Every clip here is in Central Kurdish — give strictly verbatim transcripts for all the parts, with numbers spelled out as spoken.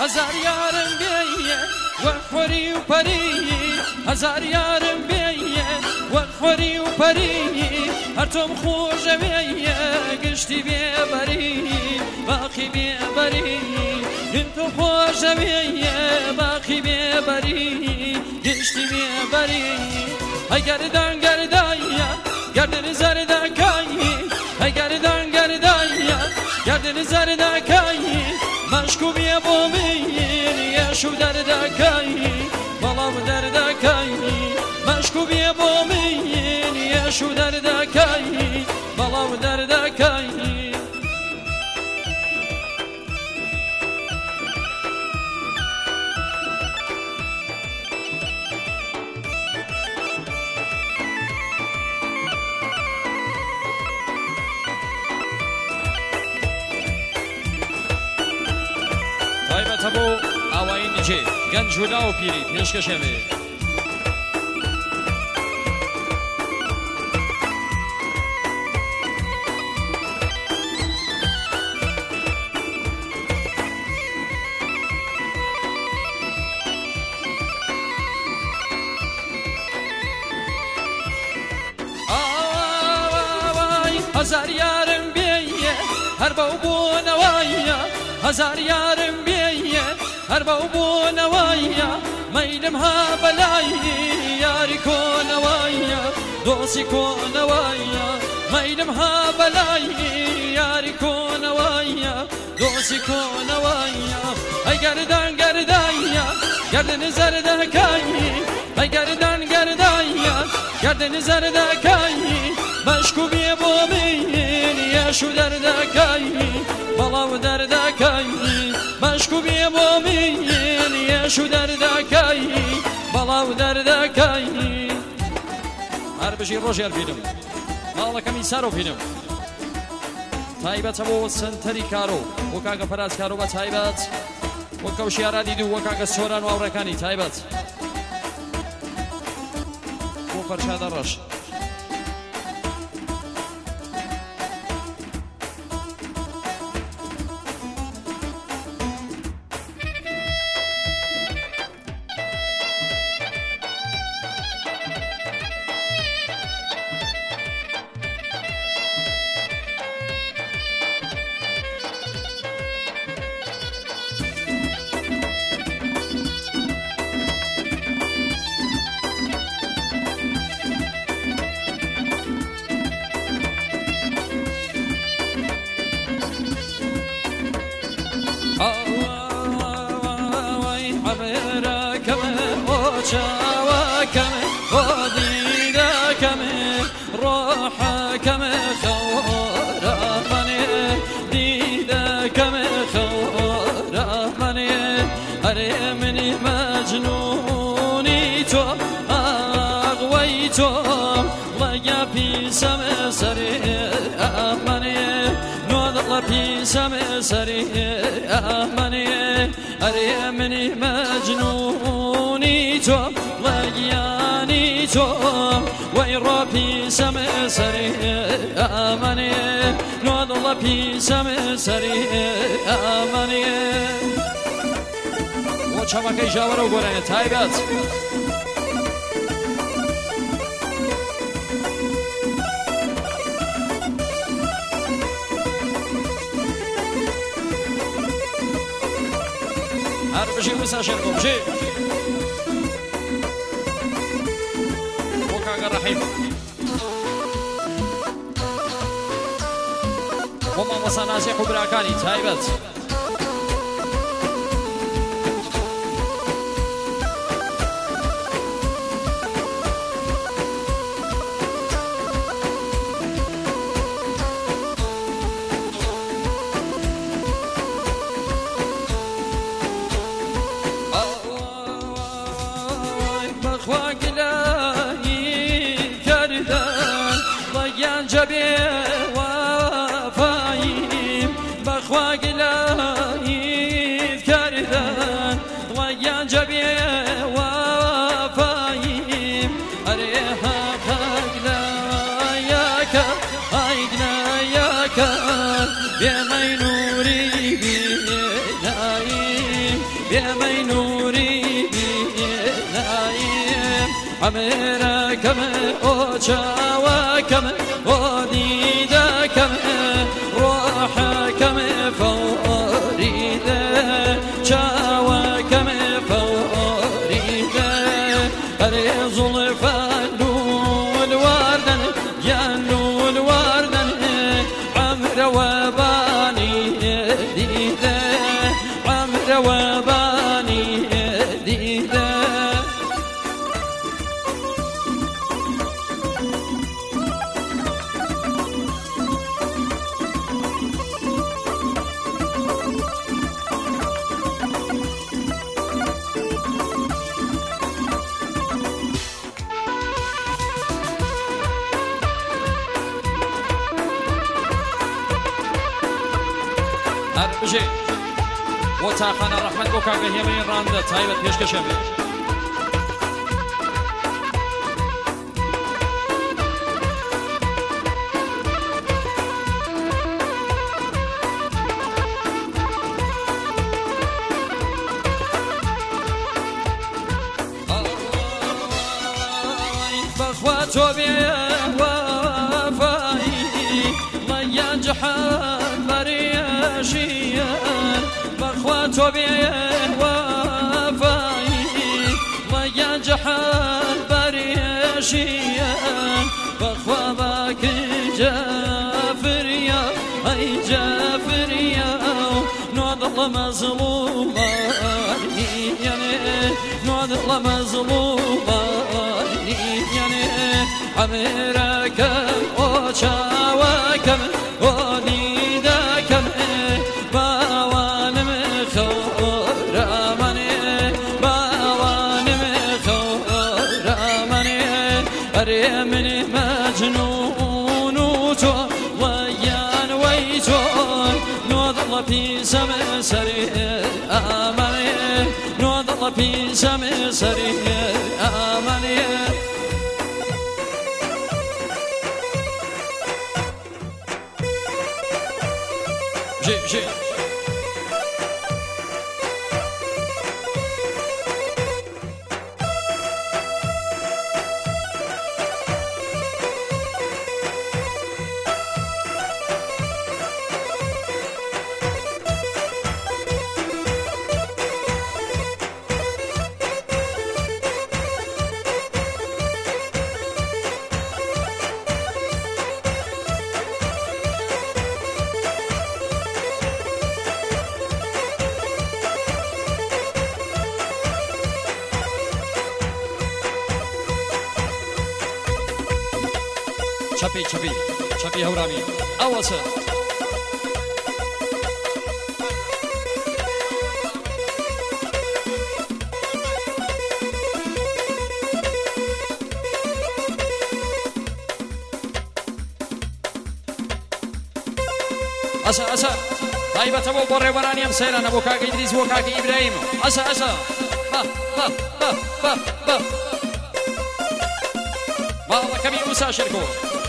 هزار یارم بیه وەخۆری و پەری هەزار یارم بیه وەخۆری و پەری هەر تۆم خۆشەوێیە گشتی بێبەری باقی بێبەری تۆ خۆشەوێیە باقی بێبەری گشتی بێبەری ئەگەردان گەردایە گەردن زەردەکایی ئەگەردان گەردایە گەردن زەردەکایی مەشکو بێ بۆ من یەش و دەردەکایی بەڵام دەردەکایی مەشکو بێ بۆ من یەش و دەردەکایی بەڵام دەردەکایی تایبەتە بۆ ئاوایی نجێ گەنج و لاو پیری پێشکەشێمێ هەزار یارم بێیە هەر بەو بۆنەوایە هەزار یارم بێیە هەر بەو بۆنەوایە مەیلم ها بەلای یاری کۆنەوایە دۆسی کۆنەوایە مەیلم ها بەلای یاری کۆنەوایە دۆسی کۆنەوایە ئەی گەردان گەردایە گەردن زەردەکایی ئەی گەردان گەردایە گەردن زەردەکایی مەشکو بێ بۆ من یەش و دەردەکایی بەڵاو دەردەکایی مەشکو بێ بۆ من یەش و دەردەکایی بەڵاو دەردەکایی هەر بژی ڕۆژێر بینم ماڵەکەمی سارۆ بینم تایبەتە بۆ سنتەری کارۆ بۆ کاکە فەراز کارۆ بە تایبەت بۆ کەوشیارا دیدی و بۆ کاکە سۆران و هاوڕێکانی تایبەت بۆ فەرشادە ڕەش شواكمه وديدكمه روحكمه خورمني ديدكمه خورمني أرمني مجنوني تو أغويتو لقى في سما سري أمني نوضل في سما سري أمني أرمني مجنوني تو لقياني تو ويرو في سما سري أمني نوضل في سما سري أمني وشبكة جاورو قرنة تايبات هر بشي وساشركم بشي وكاك الرحيم وما مصانازي خبراكاني تايبات جبي وفايم بخواق لايد كردان ضيان جبي وفايم أريها خاقنا ياك عيدنا ياك بيني نوري بينايم بێمەی نووری بیناییم عەمرەکەمە ئۆ چاوەکەمە ئۆ دیدەکەمە ڕۆحەکەمە فەوریدە چاوەکەمە فەوریدە هەرێ زوڵفە لولواردن گیان لولواردن عەمرەوە بانی دیدە عەمرەوە بانی دیدە بژێ بۆ تاقانە ڕەحمەت بۆ کاکە هێمەی ڕاندە تایبەت پێشکەشە بێ بەخوا تۆ بێ وەفایی ڵەیان جەحەن بەریەشیان بەخوا تۆ بێ وەفایی ڵەیان جەحەن بەریەشیان بەخوا باکن جەفریا ئەی جەفریا نۆ دڵە مەزڵومانیانێ نۆ دڵە مەزڵومانیانێ عەمرەکەم ئۆ چاوەکەم ئۆ دیدەکەم باوانم خەورەمانێ باوانم خەورەمانێ ئەرێ من مەجنون و تۆ وەیان وەی تۆ نۆ دڵە پیسەمە سەری ئەمانێ نۆ دڵە پیسەمە سەری ئەمانێ بژێ بژێ چپی چپی چپی هورامی اواسه اسا اسا طيبة ابو بوري وراني ام سيران ابو كاك ادريس وكاك ابراهيم اسا اسا ها ها ها ها ها والله كمي موسى شركو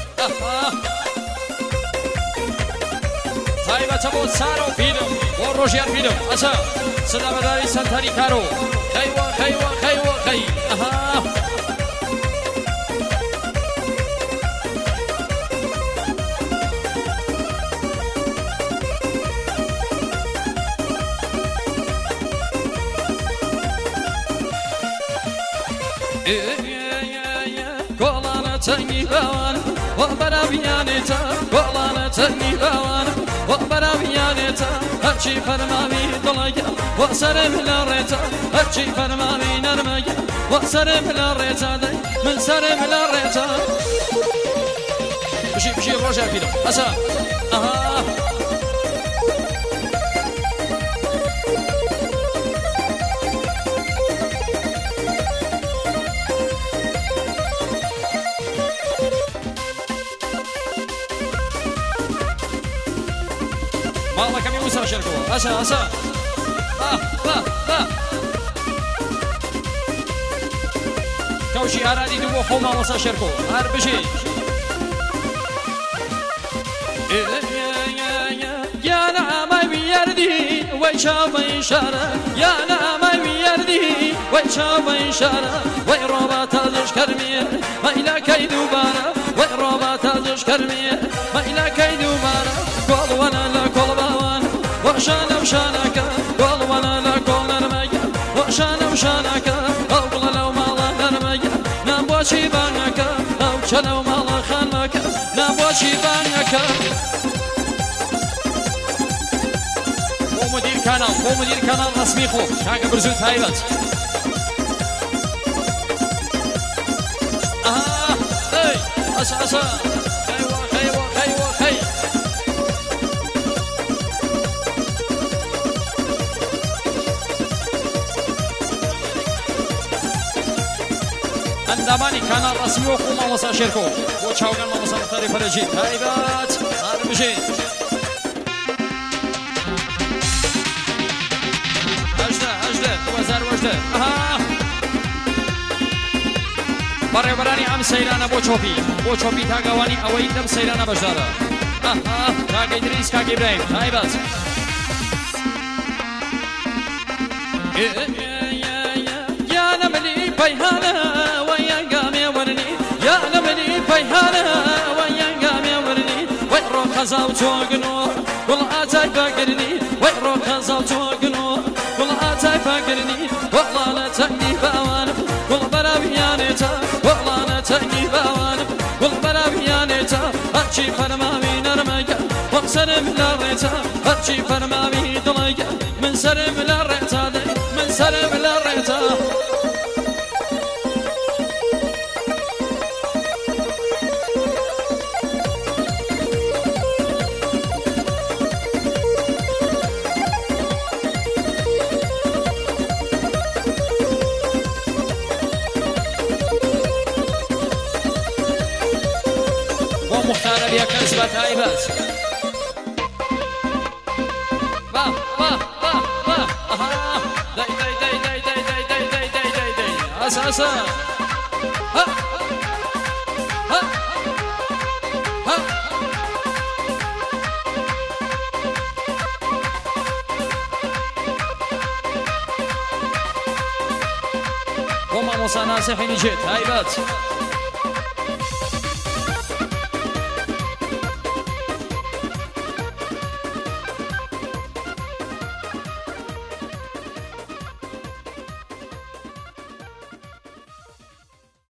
طيبة ابو سارو فيدم وروجيار فيدم اسا صدا مداري سنتاري كارو خيوة خيوة خيوة خي اها تنگی باوانم و برابیانتا قولانه تنگی باوانم و برابیانتا هرچی فرماوی دلگا و سرم لارتا هرچی فرماوی نرمگا و سرم لارتا دی من سرم لارتا بشی بشی روشا فیدم اسا اها والله كم يوسف شركوا أسا أسا آه آه آه كوشي أرادي دو خوما وسا شركوا هر بشي يا نعم بيردي وش چاو اشاره یا نامه ویردی وای چاو اشاره وای ربات ازش کرمیه مایلا کی دوباره وای ربات ازش کرمیه مایلا کی دوباره قول وانا لا قول باوان وشان وشانك قول وانا لا قول نرمج وشان وشانك قول لو ما الله نرمج نبوشي بانك او شلو ما الله خانك نبوشي بانك مدير كانال هو مدير كانال رسمي خو كاك برزوت هايبت اها اي اسا اسا خيوا خيوا خيوا خي انداماني كانال رسمي خو ما وصل شركو وتشاوغان ما وصل طريق فرجي هايبت هذا مشي بەڕێوەبەرانی ئەم سەیرانە بۆ چۆپی بۆ چۆپی تاگەوانی ئەوەی دەم سەیرانە بەشدارە کاگەی دریس کاگەی برایم تایبەت یانە ملی پەیهانە وەی ئەنگامێ وەرنی یانە ملی پەیهانە وەی ئەنگامێ وەرنی وەی ڕۆخەزا و چۆگنۆ گوڵ ئاچای پەگرنی وەی ڕۆخەزا و چۆگنۆ گوڵ ئاچای پەگرنی وەڵانە چەندی باوانم گوڵ بەراویانێتە وەڵانە چەندی باوانم گوڵ بەراویانێتە هەرچی فەرماوی نەرمەگە وەم سەرم لە ڕێتە هەرچی فەرماوی دڵەگە من سەرم لە ڕێتە دەی من سەرم لە ڕێتە مختار بیا کسبت هایبت با با با با آها دای دای دای دای دای دای دای دای دای دای دای اسا اسا ها ها ها وما مصنع سحني جيت هایبت